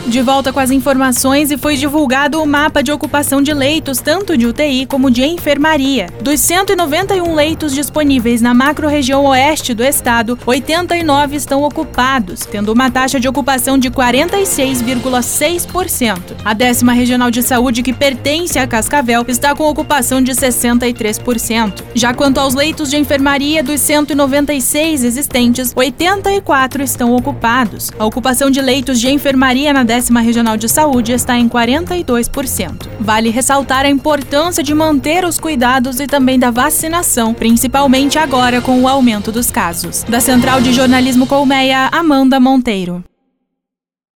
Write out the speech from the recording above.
De volta com as informações, e foi divulgado o mapa de ocupação de leitos, tanto de UTI como de enfermaria. Dos 191 leitos disponíveis na macro-região oeste do estado, 89 estão ocupados, tendo uma taxa de ocupação de 46,6%. A 10ª Regional de Saúde, que pertence a Cascavel, está com ocupação de 63%. Já quanto aos leitos de enfermaria, dos 196 existentes, 84 estão ocupados. A ocupação de leitos de enfermaria na 10ª Regional de Saúde está em 42%. Vale ressaltar a importância de manter os cuidados e também da vacinação, principalmente agora com o aumento dos casos. Da Central de Jornalismo Colmeia, Amanda Monteiro.